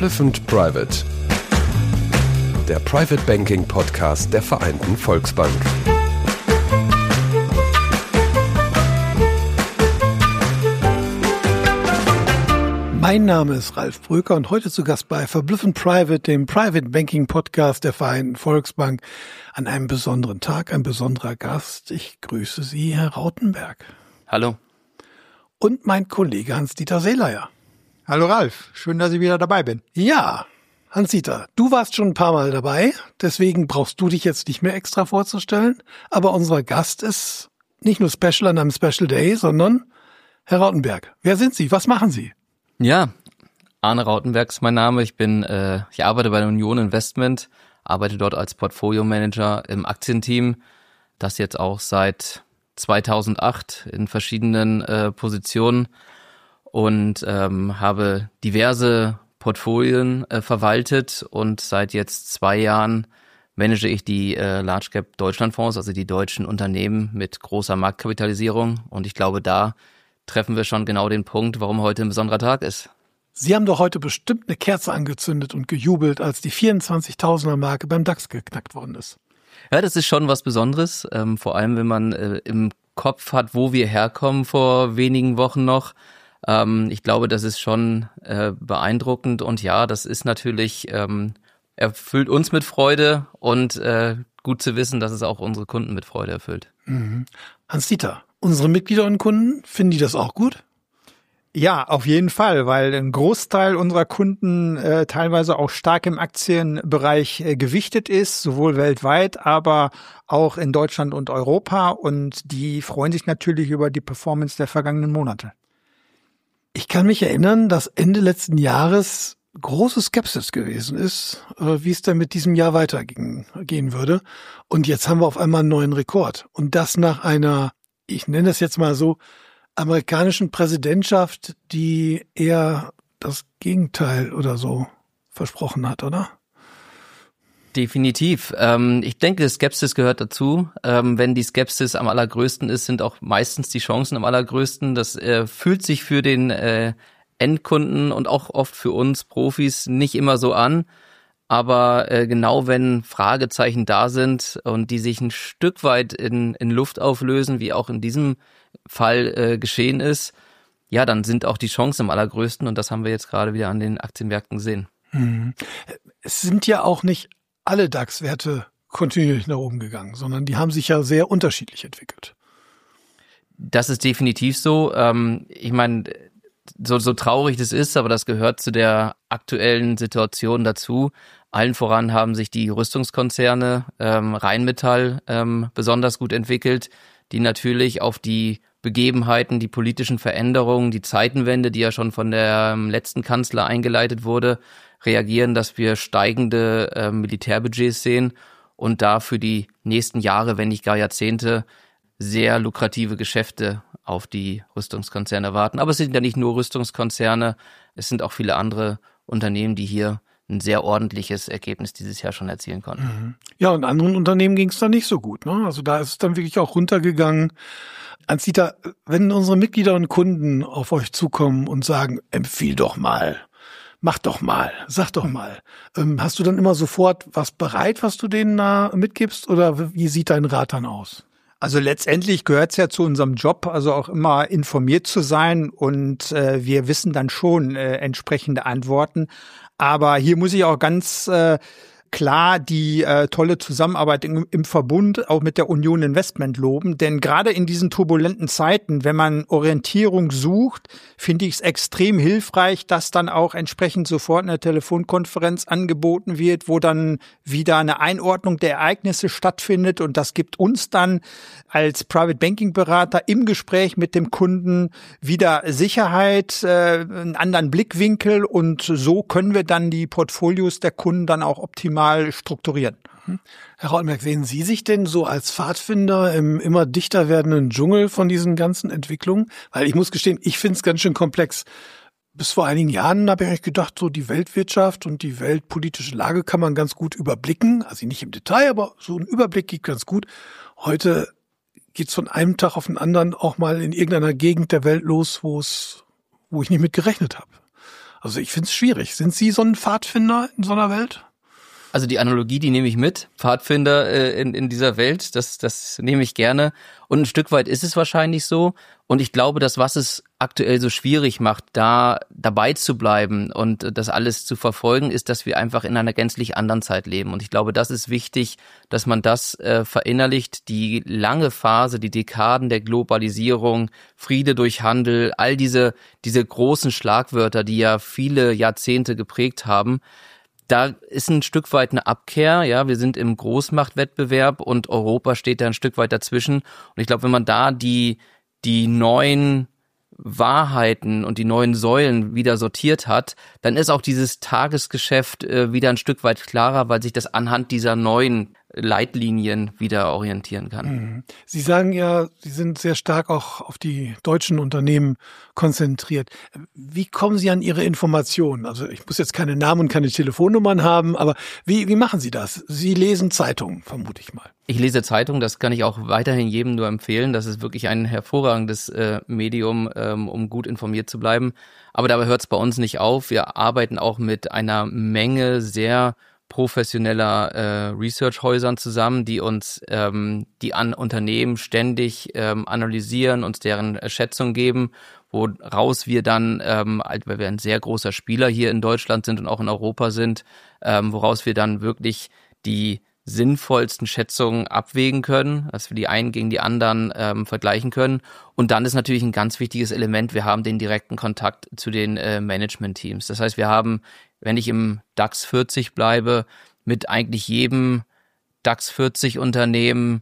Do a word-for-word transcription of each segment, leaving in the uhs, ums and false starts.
Verblüffend Private, der Private Banking Podcast der Vereinten Volksbank. Mein Name ist Ralf Bröker und heute zu Gast bei Verblüffend Private, dem Private Banking Podcast der Vereinten Volksbank. An einem besonderen Tag, ein besonderer Gast. Ich grüße Sie, Herr Rautenberg. Hallo. Und mein Kollege Hans-Dieter Seelayer. Hallo Ralf, schön, dass ich wieder dabei bin. Ja, Hans-Dieter, du warst schon ein paar Mal dabei, deswegen brauchst du dich jetzt nicht mehr extra vorzustellen. Aber unser Gast ist nicht nur Special an einem Special Day, sondern Herr Rautenberg. Wer sind Sie? Was machen Sie? Ja, Arne Rautenberg ist mein Name. Ich bin, äh, ich arbeite bei der Union Investment, arbeite dort als Portfolio Manager im Aktienteam, das jetzt auch seit zweitausendacht in verschiedenen äh, Positionen und ähm, habe diverse Portfolien äh, verwaltet und seit jetzt zwei Jahren manage ich die äh, Large Cap Deutschlandfonds, also die deutschen Unternehmen mit großer Marktkapitalisierung, und ich glaube, da treffen wir schon genau den Punkt, warum heute ein besonderer Tag ist. Sie haben doch heute bestimmt eine Kerze angezündet und gejubelt, als die vierundzwanzigtausender Marke beim DAX geknackt worden ist. Ja, das ist schon was Besonderes, ähm, vor allem wenn man äh, im Kopf hat, wo wir herkommen vor wenigen Wochen noch. Ähm, ich glaube, das ist schon äh, beeindruckend, und ja, das ist natürlich, ähm, erfüllt uns mit Freude, und äh, gut zu wissen, dass es auch unsere Kunden mit Freude erfüllt. Mhm. Hans-Dieter, unsere Mitglieder und Kunden, finden die das auch gut? Ja, auf jeden Fall, weil ein Großteil unserer Kunden äh, teilweise auch stark im Aktienbereich äh, gewichtet ist, sowohl weltweit, aber auch in Deutschland und Europa, und die freuen sich natürlich über die Performance der vergangenen Monate. Ich kann mich erinnern, dass Ende letzten Jahres große Skepsis gewesen ist, wie es denn mit diesem Jahr weitergehen gehen würde. Und jetzt haben wir auf einmal einen neuen Rekord. Und das nach einer, ich nenne das jetzt mal so, amerikanischen Präsidentschaft, die eher das Gegenteil oder so versprochen hat, oder? Definitiv. Ähm, ich denke, Skepsis gehört dazu. Ähm, wenn die Skepsis am allergrößten ist, sind auch meistens die Chancen am allergrößten. Das äh, fühlt sich für den äh, Endkunden und auch oft für uns Profis nicht immer so an. Aber äh, genau wenn Fragezeichen da sind und die sich ein Stück weit in, in Luft auflösen, wie auch in diesem Fall äh, geschehen ist, ja, dann sind auch die Chancen am allergrößten, und das haben wir jetzt gerade wieder an den Aktienmärkten gesehen. Hm. Es sind ja auch nicht alle DAX-Werte kontinuierlich nach oben gegangen, sondern die haben sich ja sehr unterschiedlich entwickelt. Das ist definitiv so. Ähm, ich meine, so, so traurig das ist, aber das gehört zu der aktuellen Situation dazu. Allen voran haben sich die Rüstungskonzerne, ähm, Rheinmetall, ähm, besonders gut entwickelt, die natürlich auf die Begebenheiten, die politischen Veränderungen, die Zeitenwende, die ja schon von der ähm, letzten Kanzler eingeleitet wurde, reagieren, dass wir steigende äh, Militärbudgets sehen und da für die nächsten Jahre, wenn nicht gar Jahrzehnte, sehr lukrative Geschäfte auf die Rüstungskonzerne warten. Aber es sind ja nicht nur Rüstungskonzerne, es sind auch viele andere Unternehmen, die hier ein sehr ordentliches Ergebnis dieses Jahr schon erzielen konnten. Ja, und anderen Unternehmen ging es dann nicht so gut, ne? Also da ist es dann wirklich auch runtergegangen. Hans-Dieter, wenn unsere Mitglieder und Kunden auf euch zukommen und sagen, empfiehl doch mal, mach doch mal, sag doch mal, ähm, hast du dann immer sofort was bereit, was du denen da mitgibst, oder wie sieht dein Rat dann aus? Also letztendlich gehört es ja zu unserem Job, also auch immer informiert zu sein, und äh, wir wissen dann schon äh, entsprechende Antworten. Aber hier muss ich auch ganz äh, klar die äh, tolle Zusammenarbeit im, im Verbund auch mit der Union Investment loben. Denn gerade in diesen turbulenten Zeiten, wenn man Orientierung sucht, finde ich es extrem hilfreich, dass dann auch entsprechend sofort eine Telefonkonferenz angeboten wird, wo dann wieder eine Einordnung der Ereignisse stattfindet. Und das gibt uns dann als Private Banking Berater im Gespräch mit dem Kunden wieder Sicherheit, äh, einen anderen Blickwinkel. Und so können wir dann die Portfolios der Kunden dann auch optimal strukturieren. Herr Rautenberg, sehen Sie sich denn so als Pfadfinder im immer dichter werdenden Dschungel von diesen ganzen Entwicklungen? Weil ich muss gestehen, ich finde es ganz schön komplex. Bis vor einigen Jahren habe ich eigentlich gedacht, so die Weltwirtschaft und die weltpolitische Lage kann man ganz gut überblicken. Also nicht im Detail, aber so ein Überblick geht ganz gut. Heute geht es von einem Tag auf den anderen auch mal in irgendeiner Gegend der Welt los, wo es, wo ich nicht mit gerechnet habe. Also ich finde es schwierig. Sind Sie so ein Pfadfinder in so einer Welt? Also die Analogie, die nehme ich mit. Pfadfinder äh, in, in dieser Welt, das, das nehme ich gerne. Und ein Stück weit ist es wahrscheinlich so. Und ich glaube, dass was es aktuell so schwierig macht, da dabei zu bleiben und das alles zu verfolgen, ist, dass wir einfach in einer gänzlich anderen Zeit leben. Und ich glaube, das ist wichtig, dass man das äh, verinnerlicht. Die lange Phase, die Dekaden der Globalisierung, Friede durch Handel, all diese, diese großen Schlagwörter, die ja viele Jahrzehnte geprägt haben, da ist ein Stück weit eine Abkehr, ja, wir sind im Großmachtwettbewerb und Europa steht da ein Stück weit dazwischen. Und ich glaube, wenn man da die, die neuen Wahrheiten und die neuen Säulen wieder sortiert hat, dann ist auch dieses Tagesgeschäft äh, wieder ein Stück weit klarer, weil sich das anhand dieser neuen Leitlinien wieder orientieren kann. Sie sagen ja, Sie sind sehr stark auch auf die deutschen Unternehmen konzentriert. Wie kommen Sie an Ihre Informationen? Also ich muss jetzt keine Namen und keine Telefonnummern haben, aber wie, wie machen Sie das? Sie lesen Zeitungen, vermute ich mal. Ich lese Zeitungen, das kann ich auch weiterhin jedem nur empfehlen. Das ist wirklich ein hervorragendes äh, Medium, ähm, um gut informiert zu bleiben. Aber dabei hört es bei uns nicht auf. Wir arbeiten auch mit einer Menge sehr professioneller äh, Research-Häusern zusammen, die uns ähm, die an Unternehmen ständig ähm, analysieren, uns deren äh, Schätzung geben, woraus wir dann, ähm, weil wir ein sehr großer Spieler hier in Deutschland sind und auch in Europa sind, ähm, woraus wir dann wirklich die sinnvollsten Schätzungen abwägen können, dass wir die einen gegen die anderen ähm, vergleichen können. Und dann ist natürlich ein ganz wichtiges Element, wir haben den direkten Kontakt zu den äh, Management-Teams. Das heißt, wir haben, wenn ich im DAX vierzig bleibe, mit eigentlich jedem DAX vierzig Unternehmen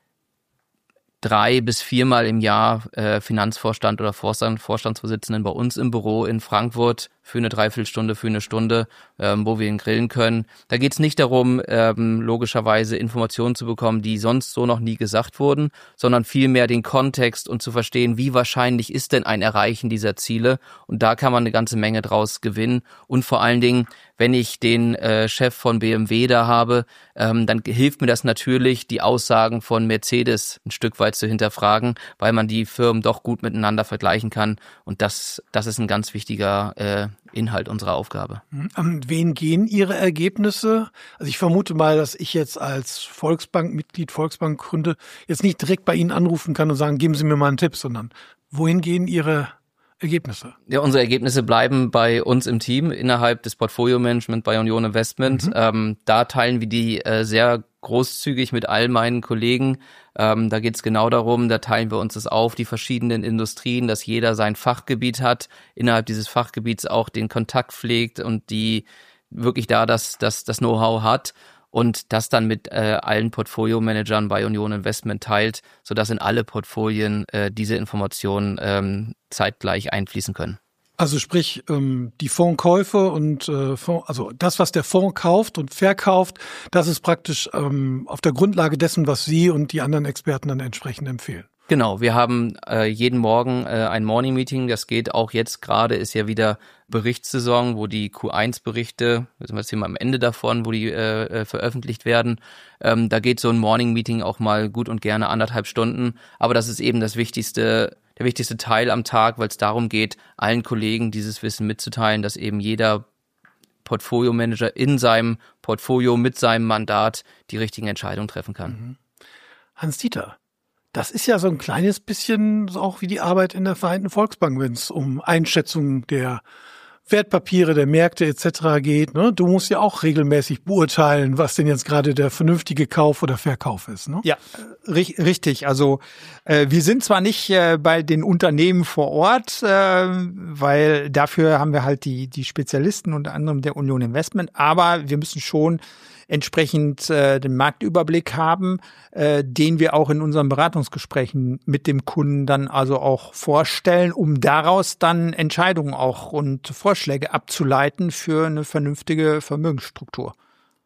drei bis viermal im Jahr äh, Finanzvorstand oder Vorstand, Vorstandsvorsitzenden bei uns im Büro in Frankfurt für eine Dreiviertelstunde, für eine Stunde, ähm, wo wir ihn grillen können. Da geht es nicht darum, ähm, logischerweise Informationen zu bekommen, die sonst so noch nie gesagt wurden, sondern vielmehr den Kontext und zu verstehen, wie wahrscheinlich ist denn ein Erreichen dieser Ziele. Und da kann man eine ganze Menge draus gewinnen. Und vor allen Dingen, wenn ich den äh, Chef von B M W da habe, ähm, dann hilft mir das natürlich, die Aussagen von Mercedes ein Stück weit zu hinterfragen, weil man die Firmen doch gut miteinander vergleichen kann. Und das, das ist ein ganz wichtiger äh, Inhalt unserer Aufgabe. An wen gehen Ihre Ergebnisse? Also ich vermute mal, dass ich jetzt als Volksbank-Mitglied, Volksbankkunde jetzt nicht direkt bei Ihnen anrufen kann und sagen, geben Sie mir mal einen Tipp, sondern wohin gehen Ihre Ergebnisse? Ja, unsere Ergebnisse bleiben bei uns im Team innerhalb des Portfolio-Management bei Union Investment. Mhm. Ähm, da teilen wir die äh, sehr großzügig mit all meinen Kollegen. Ähm, da geht es genau darum, da teilen wir uns das auf, die verschiedenen Industrien, dass jeder sein Fachgebiet hat, innerhalb dieses Fachgebiets auch den Kontakt pflegt und die wirklich da das, das, das Know-how hat und das dann mit äh, allen Portfolio-Managern bei Union Investment teilt, sodass in alle Portfolien äh, diese Informationen ähm, zeitgleich einfließen können. Also sprich, ähm, die Fondskäufe und äh, Fonds, also das, was der Fonds kauft und verkauft, das ist praktisch ähm, auf der Grundlage dessen, was Sie und die anderen Experten dann entsprechend empfehlen. Genau, wir haben äh, jeden Morgen äh, ein Morning-Meeting, das geht auch jetzt gerade, ist ja wieder Berichtssaison, wo die Q eins Berichte, wir sind jetzt hier mal am Ende davon, wo die äh, veröffentlicht werden, ähm, da geht so ein Morning-Meeting auch mal gut und gerne anderthalb Stunden, aber das ist eben das wichtigste, der wichtigste Teil am Tag, weil es darum geht, allen Kollegen dieses Wissen mitzuteilen, dass eben jeder Portfolio-Manager in seinem Portfolio mit seinem Mandat die richtigen Entscheidungen treffen kann. Hans-Dieter, das ist ja so ein kleines bisschen auch wie die Arbeit in der Vereinten Volksbank, wenn es um Einschätzung der Wertpapiere, der Märkte et cetera geht. Ne? Du musst ja auch regelmäßig beurteilen, was denn jetzt gerade der vernünftige Kauf oder Verkauf ist. Ne? Ja, ri- richtig. Also äh, wir sind zwar nicht äh, bei den Unternehmen vor Ort, äh, weil dafür haben wir halt die die Spezialisten, unter anderem der Union Investment, aber wir müssen schon entsprechend äh, den Marktüberblick haben, äh, den wir auch in unseren Beratungsgesprächen mit dem Kunden dann also auch vorstellen, um daraus dann Entscheidungen auch und Vorschläge abzuleiten für eine vernünftige Vermögensstruktur. Es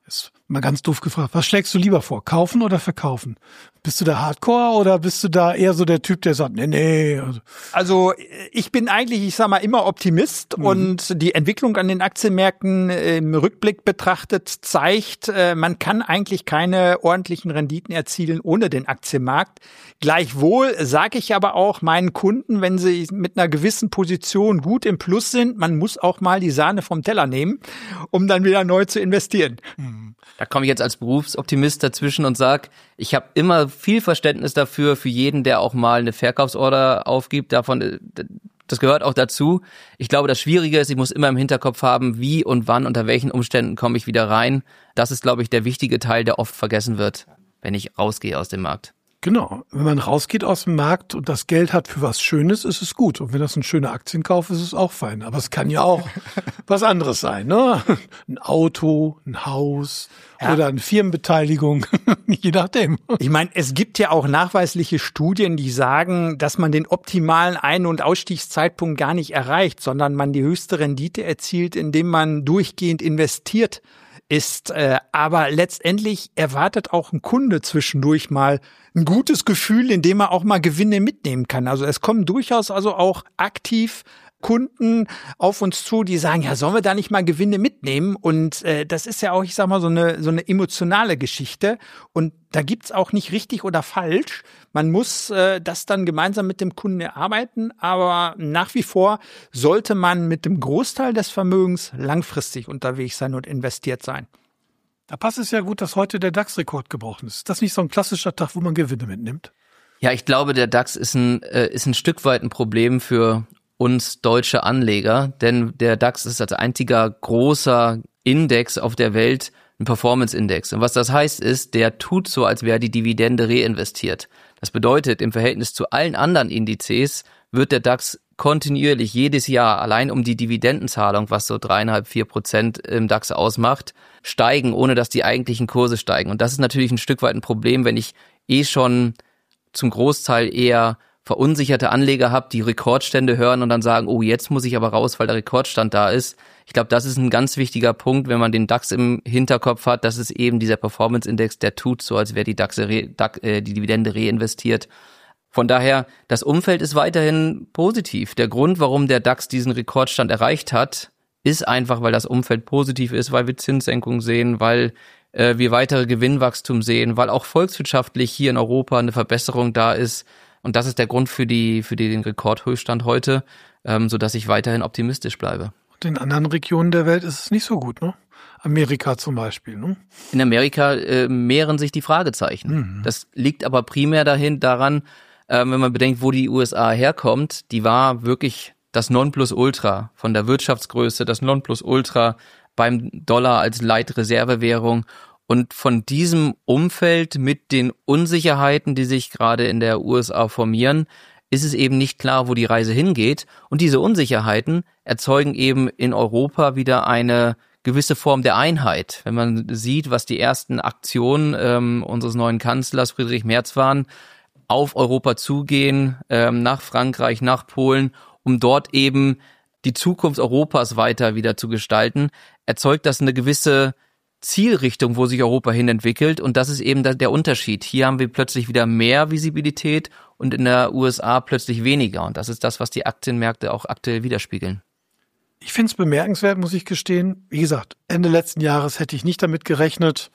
Mal ganz doof gefragt, was schlägst du lieber vor, kaufen oder verkaufen? Bist du da Hardcore oder bist du da eher so der Typ, der sagt, nee, nee? Also ich bin eigentlich, ich sag mal, immer Optimist mhm. und die Entwicklung an den Aktienmärkten im Rückblick betrachtet zeigt, man kann eigentlich keine ordentlichen Renditen erzielen ohne den Aktienmarkt. Gleichwohl sage ich aber auch meinen Kunden, wenn sie mit einer gewissen Position gut im Plus sind, man muss auch mal die Sahne vom Teller nehmen, um dann wieder neu zu investieren. Mhm. Da komme ich jetzt als Berufsoptimist dazwischen und sage, ich habe immer viel Verständnis dafür, für jeden, der auch mal eine Verkaufsorder aufgibt. Davon, das gehört auch dazu. Ich glaube, das Schwierige ist, ich muss immer im Hinterkopf haben, wie und wann, unter welchen Umständen komme ich wieder rein. Das ist, glaube ich, der wichtige Teil, der oft vergessen wird, wenn ich rausgehe aus dem Markt. Genau, wenn man rausgeht aus dem Markt und das Geld hat für was Schönes, ist es gut. Und wenn das ein schöner Aktienkauf ist, ist es auch fein. Aber es kann ja auch was anderes sein, ne? Ein Auto, ein Haus ja. oder eine Firmenbeteiligung, je nachdem. Ich meine, es gibt ja auch nachweisliche Studien, die sagen, dass man den optimalen Ein- und Ausstiegszeitpunkt gar nicht erreicht, sondern man die höchste Rendite erzielt, indem man durchgehend investiert ist. Äh, aber letztendlich erwartet auch ein Kunde zwischendurch mal ein gutes Gefühl, indem er auch mal Gewinne mitnehmen kann. Also es kommen durchaus also auch aktiv Kunden auf uns zu, die sagen, ja, sollen wir da nicht mal Gewinne mitnehmen? Und äh, das ist ja auch, ich sag mal, so eine so eine emotionale Geschichte. Und da gibt's auch nicht richtig oder falsch. Man muss äh, das dann gemeinsam mit dem Kunden erarbeiten. Aber nach wie vor sollte man mit dem Großteil des Vermögens langfristig unterwegs sein und investiert sein. Da passt es ja gut, dass heute der DAX-Rekord gebrochen ist. Ist das nicht so ein klassischer Tag, wo man Gewinne mitnimmt? Ja, ich glaube, der DAX ist ein, äh, ist ein Stück weit ein Problem für uns deutsche Anleger, denn der DAX ist als einziger großer Index auf der Welt ein Performance-Index. Und was das heißt ist, der tut so, als wäre die Dividende reinvestiert. Das bedeutet, im Verhältnis zu allen anderen Indizes wird der DAX kontinuierlich jedes Jahr allein um die Dividendenzahlung, was so dreieinhalb, vier Prozent im DAX ausmacht, steigen, ohne dass die eigentlichen Kurse steigen. Und das ist natürlich ein Stück weit ein Problem, wenn ich eh schon zum Großteil eher verunsicherte Anleger habe, die Rekordstände hören und dann sagen, oh, jetzt muss ich aber raus, weil der Rekordstand da ist. Ich glaube, das ist ein ganz wichtiger Punkt, wenn man den DAX im Hinterkopf hat. Das ist eben dieser Performance-Index, der tut so, als wäre die DAX, DAX äh, die Dividende reinvestiert. Von daher, das Umfeld ist weiterhin positiv. Der Grund, warum der DAX diesen Rekordstand erreicht hat, ist einfach, weil das Umfeld positiv ist, weil wir Zinssenkungen sehen, weil äh, wir weitere Gewinnwachstum sehen, weil auch volkswirtschaftlich hier in Europa eine Verbesserung da ist. Und das ist der Grund für die für den Rekordhöchststand heute, ähm, sodass ich weiterhin optimistisch bleibe. Und in anderen Regionen der Welt ist es nicht so gut, ne? Amerika zum Beispiel, ne? In Amerika äh, mehren sich die Fragezeichen. Mhm. Das liegt aber primär dahin daran, äh, wenn man bedenkt, wo die U S A herkommt. Die war wirklich das Nonplusultra von der Wirtschaftsgröße, das Nonplusultra beim Dollar als Leitreservewährung. Und von diesem Umfeld mit den Unsicherheiten, die sich gerade in der U S A formieren, ist es eben nicht klar, wo die Reise hingeht. Und diese Unsicherheiten erzeugen eben in Europa wieder eine gewisse Form der Einheit. Wenn man sieht, was die ersten Aktionen ähm, unseres neuen Kanzlers Friedrich Merz waren, auf Europa zugehen, ähm, nach Frankreich, nach Polen, um dort eben die Zukunft Europas weiter wieder zu gestalten, erzeugt das eine gewisse Zielrichtung, wo sich Europa hin entwickelt. Und das ist eben der Unterschied. Hier haben wir plötzlich wieder mehr Visibilität und in der U S A plötzlich weniger. Und das ist das, was die Aktienmärkte auch aktuell widerspiegeln. Ich finde es bemerkenswert, muss ich gestehen. Wie gesagt, Ende letzten Jahres hätte ich nicht damit gerechnet.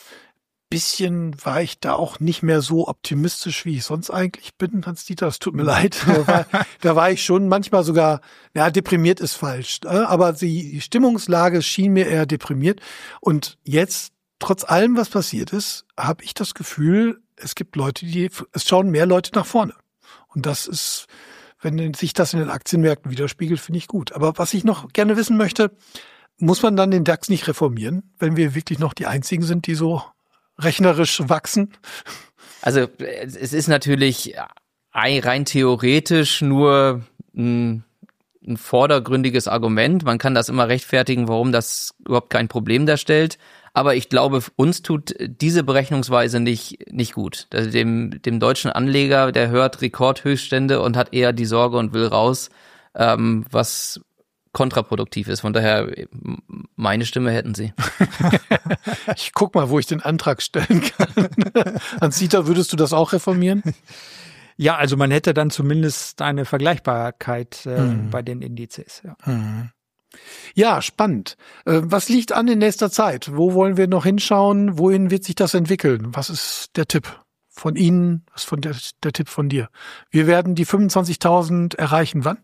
Bisschen war ich da auch nicht mehr so optimistisch, wie ich sonst eigentlich bin, Hans-Dieter. Es tut mir leid. Da war, da war ich schon manchmal sogar, ja, deprimiert ist falsch. Aber die Stimmungslage schien mir eher deprimiert. Und jetzt, trotz allem, was passiert ist, habe ich das Gefühl, es gibt Leute, die, es schauen mehr Leute nach vorne. Und das ist, wenn sich das in den Aktienmärkten widerspiegelt, finde ich gut. Aber was ich noch gerne wissen möchte, muss man dann den DAX nicht reformieren, wenn wir wirklich noch die einzigen sind, die so rechnerisch wachsen? Also es ist natürlich rein theoretisch nur ein, ein vordergründiges Argument. Man kann das immer rechtfertigen, warum das überhaupt kein Problem darstellt. Aber ich glaube, uns tut diese Berechnungsweise nicht nicht gut. Also dem, dem deutschen Anleger, der hört Rekordhöchststände und hat eher die Sorge und will raus, ähm, was kontraproduktiv ist. Von daher, meine Stimme hätten Sie. Ich guck mal, wo ich den Antrag stellen kann. Hans-Dieter, würdest du das auch reformieren? Ja, also man hätte dann zumindest eine Vergleichbarkeit äh, hm. bei den Indizes. Ja. Hm. Ja, spannend. Was liegt an in nächster Zeit? Wo wollen wir noch hinschauen? Wohin wird sich das entwickeln? Was ist der Tipp von Ihnen? Was ist von der, der Tipp von dir? Wir werden die fünfundzwanzigtausend erreichen. Wann?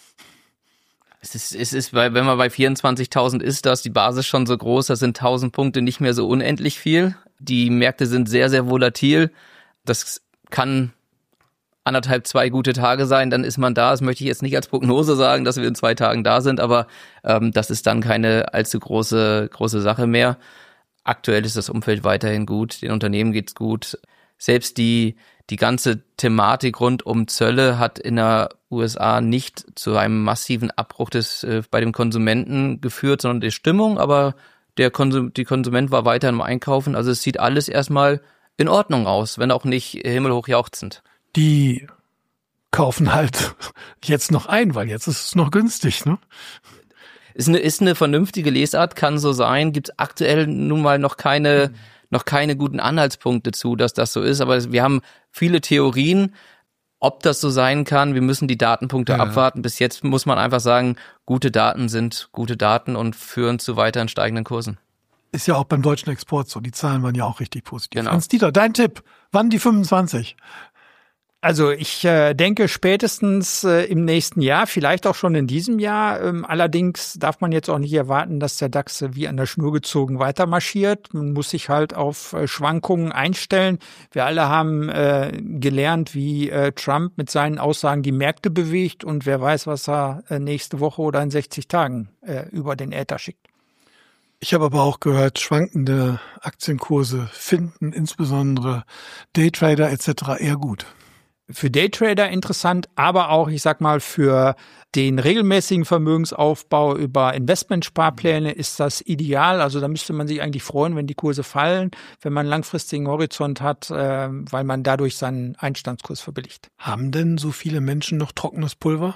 Es ist, es ist, weil wenn man bei vierundzwanzigtausend ist, da ist die Basis schon so groß, das sind tausend Punkte nicht mehr so unendlich viel. Die Märkte sind sehr, sehr volatil. Das kann anderthalb, zwei gute Tage sein, dann ist man da. Das möchte ich jetzt nicht als Prognose sagen, dass wir in zwei Tagen da sind, aber ähm, das ist dann keine allzu große große Sache mehr. Aktuell ist das Umfeld weiterhin gut, den Unternehmen geht's gut. Selbst die die ganze Thematik rund um Zölle hat in der U S A nicht zu einem massiven Abbruch des äh, bei dem Konsumenten geführt, sondern die Stimmung, aber der Konsum, die Konsument war weiter im Einkaufen. Also es sieht alles erstmal in Ordnung aus, wenn auch nicht himmelhoch jauchzend. Die kaufen halt jetzt noch ein, weil jetzt ist es noch günstig, ne? Ist eine, ist eine vernünftige Lesart, kann so sein. Gibt es aktuell nun mal noch keine, mhm. noch keine guten Anhaltspunkte zu, dass das so ist. Aber wir haben viele Theorien, ob das so sein kann. Wir müssen die Datenpunkte ja. abwarten. Bis jetzt muss man einfach sagen, gute Daten sind gute Daten und führen zu weiteren steigenden Kursen. Ist ja auch beim deutschen Export so. Die Zahlen waren ja auch richtig positiv. Genau. Hans-Dieter, dein Tipp. Wann die fünfundzwanzig? Also ich äh, denke spätestens äh, im nächsten Jahr, vielleicht auch schon in diesem Jahr. Ähm, allerdings darf man jetzt auch nicht erwarten, dass der DAX äh, wie an der Schnur gezogen weiter marschiert. Man muss sich halt auf äh, Schwankungen einstellen. Wir alle haben äh, gelernt, wie äh, Trump mit seinen Aussagen die Märkte bewegt und wer weiß, was er äh, nächste Woche oder in sechzig Tagen äh, über den Äther schickt. Ich habe aber auch gehört, schwankende Aktienkurse finden insbesondere Daytrader et cetera eher gut. Für Daytrader interessant, aber auch, ich sag mal, für den regelmäßigen Vermögensaufbau über Investmentsparpläne ist das ideal. Also da müsste man sich eigentlich freuen, wenn die Kurse fallen, wenn man einen langfristigen Horizont hat, äh, weil man dadurch seinen Einstandskurs verbilligt. Haben denn so viele Menschen noch trockenes Pulver?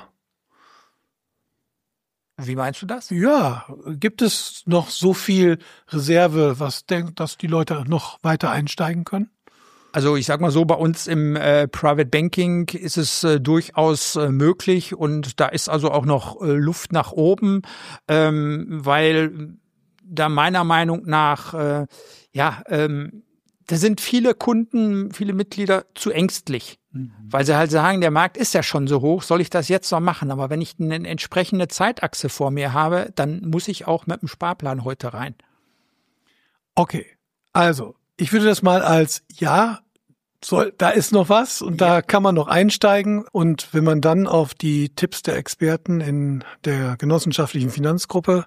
Wie meinst du das? Ja, gibt es noch so viel Reserve, was denkt, dass die Leute noch weiter einsteigen können? Also ich sag mal so, bei uns im äh, Private Banking ist es äh, durchaus äh, möglich und da ist also auch noch äh, Luft nach oben, ähm, weil da meiner Meinung nach, äh, ja, ähm, da sind viele Kunden, viele Mitglieder zu ängstlich, mhm. weil sie halt sagen, der Markt ist ja schon so hoch, soll ich das jetzt noch machen? Aber wenn ich eine entsprechende Zeitachse vor mir habe, dann muss ich auch mit dem Sparplan heute rein. Okay, also ich würde das mal als ja, soll, da ist noch was und ja. da kann man noch einsteigen. Und wenn man dann auf die Tipps der Experten in der genossenschaftlichen Finanzgruppe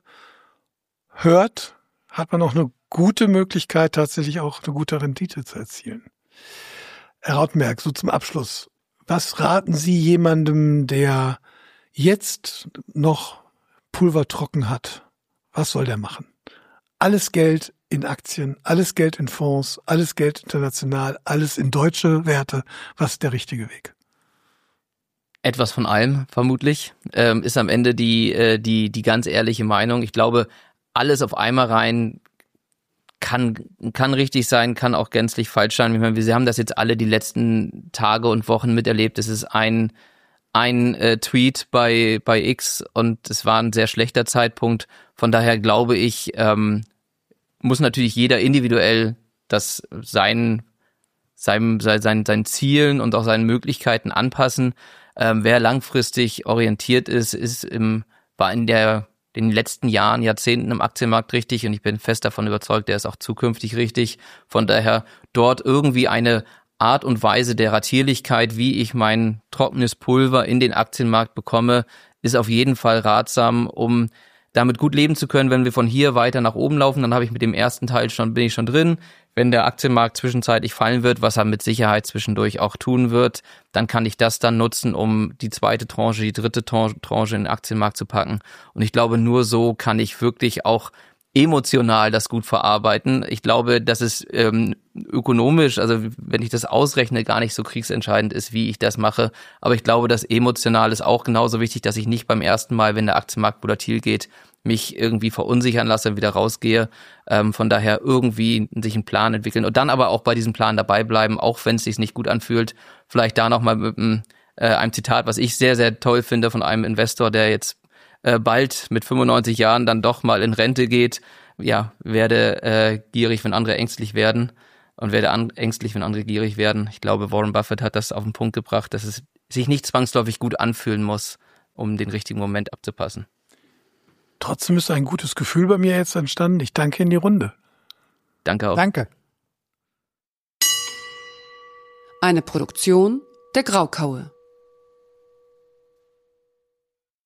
hört, hat man auch eine gute Möglichkeit, tatsächlich auch eine gute Rendite zu erzielen. Herr Rautenberg, so zum Abschluss. Was raten Sie jemandem, der jetzt noch Pulver trocken hat? Was soll der machen? Alles Geld in Aktien, alles Geld in Fonds, alles Geld international, alles in deutsche Werte. Was ist der richtige Weg? Etwas von allem, vermutlich, ähm, ist am Ende die, äh, die, die ganz ehrliche Meinung. Ich glaube, alles auf einmal rein kann, kann richtig sein, kann auch gänzlich falsch sein. Ich meine, wir haben das jetzt alle die letzten Tage und Wochen miterlebt. Es ist ein, ein äh, Tweet bei, bei X und es war ein sehr schlechter Zeitpunkt. Von daher glaube ich, ähm, muss natürlich jeder individuell das seinen, seinem, seinen, seinen Zielen und auch seinen Möglichkeiten anpassen. Ähm, wer langfristig orientiert ist, ist im, war in der, den letzten Jahren, Jahrzehnten im Aktienmarkt richtig und ich bin fest davon überzeugt, der ist auch zukünftig richtig. Von daher dort irgendwie eine Art und Weise der Ratierlichkeit, wie ich mein trockenes Pulver in den Aktienmarkt bekomme, ist auf jeden Fall ratsam, um damit gut leben zu können. Wenn wir von hier weiter nach oben laufen, dann habe ich mit dem ersten Teil schon, bin ich schon drin. Wenn der Aktienmarkt zwischenzeitlich fallen wird, was er mit Sicherheit zwischendurch auch tun wird, dann kann ich das dann nutzen, um die zweite Tranche, die dritte Tranche in den Aktienmarkt zu packen. Und ich glaube, nur so kann ich wirklich auch emotional das gut verarbeiten. Ich glaube, dass es ähm, ökonomisch, also wenn ich das ausrechne, gar nicht so kriegsentscheidend ist, wie ich das mache. Aber ich glaube, das emotional ist auch genauso wichtig, dass ich nicht beim ersten Mal, wenn der Aktienmarkt volatil geht, mich irgendwie verunsichern lasse und wieder rausgehe. Ähm, von daher irgendwie sich einen Plan entwickeln und dann aber auch bei diesem Plan dabei bleiben, auch wenn es sich nicht gut anfühlt. Vielleicht da nochmal mit einem, äh, einem Zitat, was ich sehr, sehr toll finde von einem Investor, der jetzt äh, bald mit fünfundneunzig Jahren dann doch mal in Rente geht. Ja, werde äh, gierig, wenn andere ängstlich werden und werde an, ängstlich, wenn andere gierig werden. Ich glaube, Warren Buffett hat das auf den Punkt gebracht, dass es sich nicht zwangsläufig gut anfühlen muss, um den richtigen Moment abzupassen. Trotzdem ist ein gutes Gefühl bei mir jetzt entstanden. Ich danke in die Runde. Danke auch. Danke. Eine Produktion der Graukaue.